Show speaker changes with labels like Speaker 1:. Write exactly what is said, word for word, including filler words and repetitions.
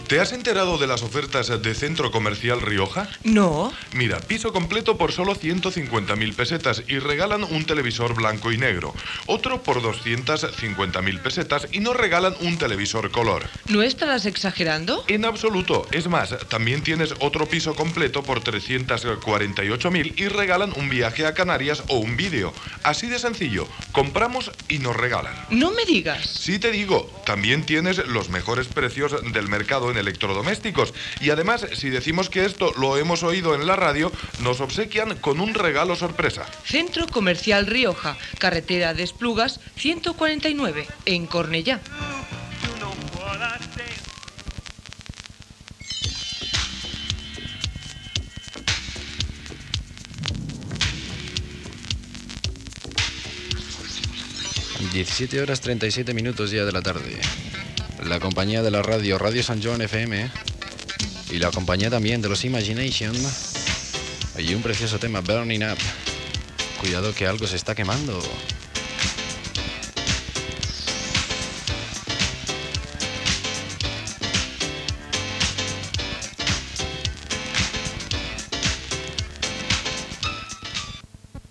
Speaker 1: ¿Te has enterado de las ofertas de Centro Comercial Rioja?
Speaker 2: No.
Speaker 1: Mira, piso completo por solo ciento cincuenta mil pesetas y regalan un televisor blanco y negro. Otro por doscientas cincuenta mil pesetas y nos regalan un televisor color.
Speaker 2: ¿No estarás exagerando?
Speaker 1: En absoluto. Es más, también tienes otro piso completo por trescientos cuarenta y ocho mil y regalan un viaje a Canarias o un vídeo. Así de sencillo. Compramos y nos regalan.
Speaker 2: No me digas.
Speaker 1: Sí te digo, también tienes los mejores precios del mercado en electrodomésticos. Y además, si decimos que esto lo hemos oído en la radio, nos obsequian con un regalo sorpresa.
Speaker 2: Centro Comercial Rioja, carretera de Esplugas, ciento cuarenta y nueve, en Cornellá.
Speaker 3: diecisiete horas treinta y siete minutos ya de la tarde. La compañía de la radio, Radio San Joan F M, y la compañía también de los Imagination, y un precioso tema, Burning Up. Cuidado que algo se está quemando.